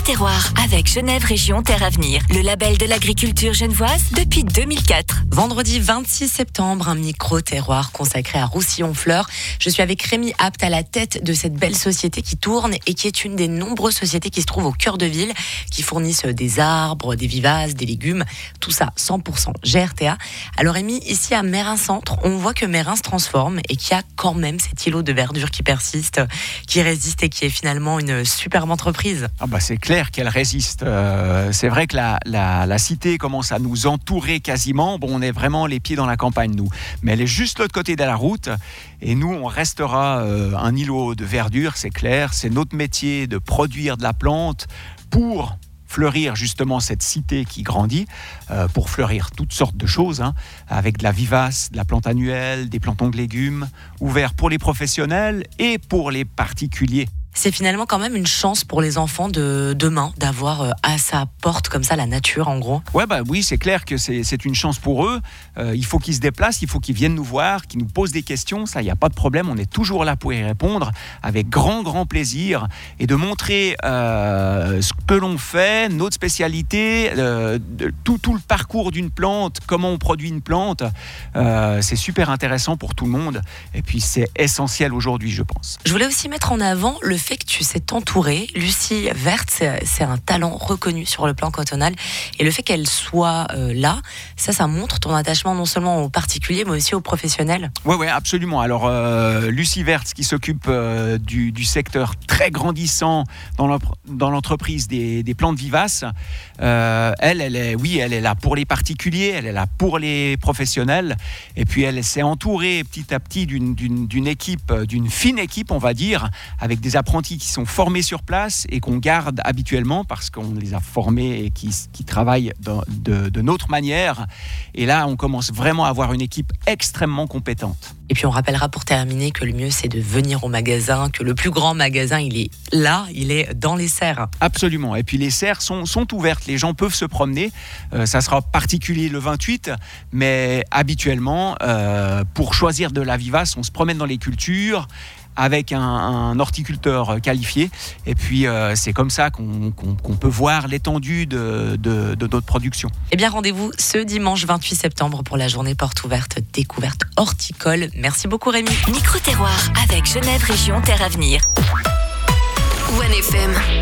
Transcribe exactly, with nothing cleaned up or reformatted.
Micro-terroir avec Genève Région Terre Avenir, le label de l'agriculture genevoise depuis deux mille quatre. Vendredi vingt-six septembre, un micro-terroir consacré à Roussillon-Fleurs. Je suis avec Rémi Apt à la tête de cette belle société qui tourne et qui est une des nombreuses sociétés qui se trouvent au cœur de ville, qui fournissent des arbres, des vivaces, des légumes, tout ça cent pour cent G R T A. Alors Rémi, ici à Meyrin Centre, on voit que Meyrin se transforme et qu'il y a quand même cet îlot de verdure qui persiste, qui résiste et qui est finalement une superbe entreprise. Ah bah c'est clair qu'elle résiste. Euh, c'est vrai que la, la, la cité commence à nous entourer quasiment. Bon, on est vraiment les pieds dans la campagne, nous. Mais elle est juste l'autre côté de la route. Et nous, on restera euh, un îlot de verdure, c'est clair. C'est notre métier de produire de la plante pour fleurir justement cette cité qui grandit, euh, pour fleurir toutes sortes de choses, hein, avec de la vivace, de la plante annuelle, des plantons de légumes, ouverts pour les professionnels et pour les particuliers. C'est finalement quand même une chance pour les enfants de demain d'avoir à sa porte comme ça la nature en gros. Ouais bah oui, c'est clair que c'est, c'est une chance pour eux. Euh, il faut qu'ils se déplacent, il faut qu'ils viennent nous voir, qu'ils nous posent des questions. Ça, il n'y a pas de problème. On est toujours là pour y répondre avec grand grand plaisir et de montrer euh, ce que l'on fait, notre spécialité, euh, de, tout tout le parcours d'une plante, comment on produit une plante. Euh, c'est super intéressant pour tout le monde. Et puis c'est essentiel aujourd'hui, je pense. Je voulais aussi mettre en avant le fait que tu sais t'entourer. Lucie Vert, c'est, c'est un talent reconnu sur le plan cantonal. Et le fait qu'elle soit euh, là, ça, ça montre ton attachement non seulement aux particuliers, mais aussi aux professionnels. Oui, ouais, absolument. Alors, euh, Lucie Vert, qui s'occupe euh, du, du secteur très grandissant dans, dans l'entreprise des, des plantes vivaces, euh, elle, elle est, oui, elle est là pour les particuliers, elle est là pour les professionnels. Et puis, elle s'est entourée petit à petit d'une, d'une, d'une équipe, d'une fine équipe, on va dire, avec des apprentis qui sont formés sur place et qu'on garde habituellement parce qu'on les a formés et qui, qui travaillent de, de, de notre manière. Et là, on commence vraiment à avoir une équipe extrêmement compétente. Et puis on rappellera pour terminer que le mieux c'est de venir au magasin, que le plus grand magasin il est là, il est dans les serres. Absolument, et puis les serres sont, sont ouvertes, les gens peuvent se promener, euh, ça sera particulier le vingt-huit, mais habituellement euh, pour choisir de la vivace, on se promène dans les cultures avec un, un horticulteur qualifié et puis euh, c'est comme ça qu'on, qu'on, qu'on peut voir l'étendue de, de, de notre production. Eh bien rendez-vous ce dimanche vingt-huit septembre pour la journée porte ouverte découverte horticole. Merci beaucoup Rémi. Micro-terroir avec Genève Région Terre Avenir. One F M.